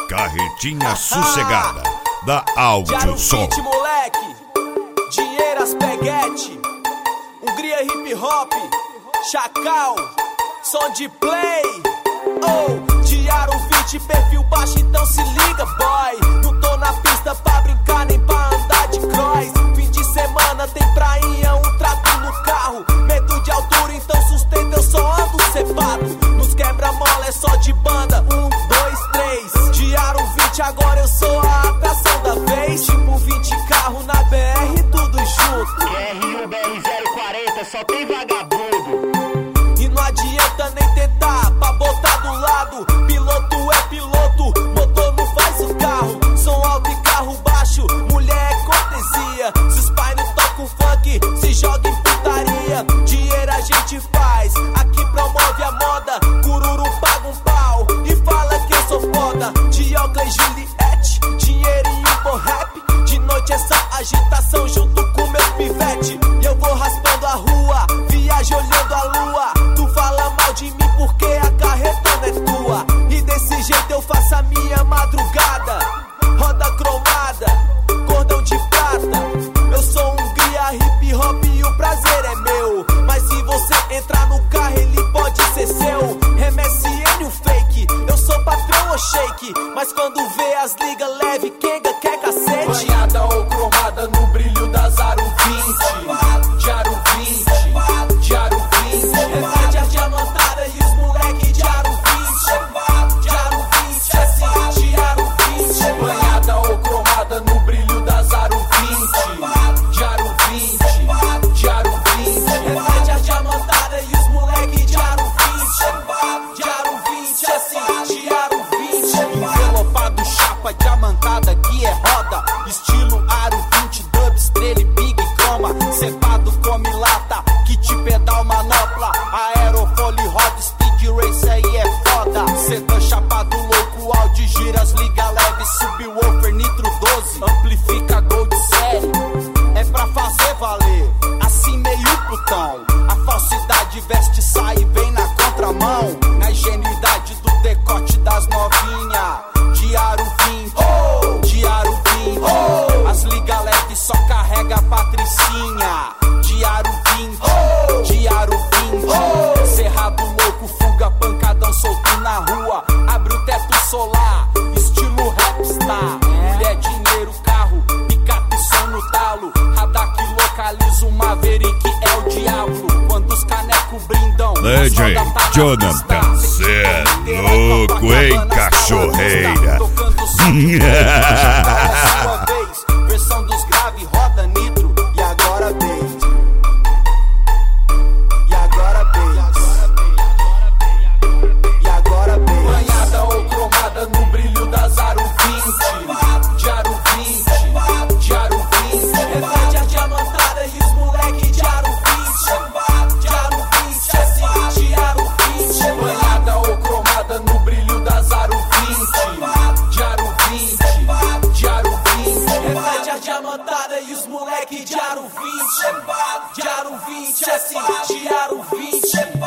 Carretinha sossegada da Áudio Som. Moleque, dinheiro peguete, Hungria hip hop, Chacal, som de play. Oh, Diário 20, perfil baixo, então se liga, boy. Não tô na pista pra brincar nem pra andar de cross. Fim de semana tem prainha, um trato no carro. Medo de altura, então sustenta, eu só ando cepado. Nos quebra-mola é só de banda, 1, 2, 3. Diário 20, agora eu sou a atração da vez. Tipo 20 carro na BR, tudo junto. BR1, BR040, só tem vagabundo. E não adianta nem tentar pra botar do lado. Piloto é piloto, motor não faz o carro. Som alto e carro baixo, mulher é cortesia. Se os pais não tocam funk, se joga em putaria. Dinheiro a gente faz, aqui promove a moda. Cururu paga um pau e fala que eu sou foda. De Oakley, Juliette, dinheiro e um bom rap. De noite essa agitação junto com meus pivete. E eu vou raspando a rua, viajo olhando a lua. Tu fala mal de mim porque a carretona é tua. E desse jeito eu faço a minha madrugada. Roda cromada, cordão de prata. Eu sou Hungria hip hop e o prazer é meu. Mas se você entrar no carro ele pode ser seu. MSN o fake, eu sou patrão ou shake. Mas quando vê as ligas leve, Kenga quer cacete. Banhada ou cromada no brilho da Zaro 20. Diário 20, Diário 20. Reflete a diamantada e os moleque Diário 20. Diário 20, assim, Diário 20. Banhada ou cromada no brilho da Zaro 20. Diário 20, Diário 20. Reflete a diamantada e os moleque Diário 20. Diário 20, assim, Diário 20. Envelopado, chapa, diamantada, que é roda. Estilo Aro 20, dub, estrela e big croma. Cepado, come lata, kit pedal, manopla. Aerofólio, roda, speed race, aí é foda. Sedã, chapado, louco, áudio, giras, liga leve. Subwoofer, nitro 12, amplifica gold série. É pra fazer valer, assim meio putão. A falsidade veste, sai e vem na contramão. Na ingenuidade do decote das novinha. Diário 20, Diário 20. As liga leve só carrega a patricinha. Diário 20, Diário 20. Cerrado louco, fuga, pancadão solto na rua. Abre o teto solar, estilo rapstar. Mulher, dinheiro, carro, picape, som no talo. Radar que localiza o Maverick, é o diabo. Quando os canecos brindam, DJ Jonathan, cê é louco, hein, cachorreira. Versão dos grave, roda nitro. E agora bass. E agora bass. E agora bass. Banhada ou cromada no brilho da Zaro 20. Diário 20, Diário 20. Reflete a diamantada e os moleque Diário 20. Diário 20, assim, Diário 20. Banhada ou cromada no brilho da Zaro 20. Diário 20, Diário 20. Reflete a diamantada e os moleque Diário 20. Diário 20, assim, Diário 20.